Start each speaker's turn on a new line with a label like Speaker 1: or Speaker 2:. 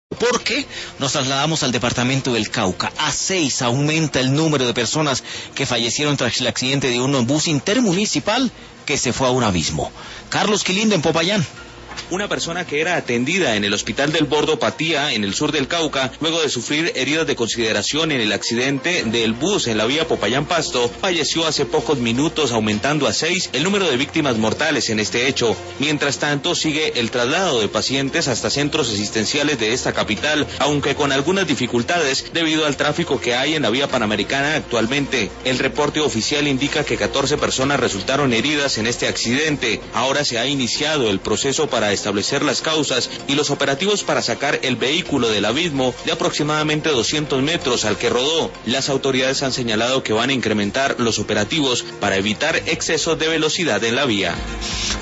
Speaker 1: Porque nos trasladamos al departamento del Cauca. A 6 aumenta el número de personas que fallecieron tras el accidente de un bus intermunicipal que se fue a un abismo. Carlos Quilindo en Popayán.
Speaker 2: Una persona que era atendida en el hospital del Bordo Patía, en el sur del Cauca, luego de sufrir heridas de consideración en el accidente del bus en la vía Popayán-Pasto, falleció hace pocos minutos, aumentando a 6 el número de víctimas mortales en este hecho. Mientras tanto, sigue el traslado de pacientes hasta centros asistenciales de esta capital, aunque con algunas dificultades debido al tráfico que hay en la vía Panamericana actualmente. El reporte oficial indica que 14 personas resultaron heridas en este accidente. Ahora se ha iniciado el proceso para establecer las causas y los operativos para sacar el vehículo del abismo de aproximadamente 200 metros al que rodó. Las autoridades han señalado que van a incrementar los operativos para evitar excesos de velocidad en la vía.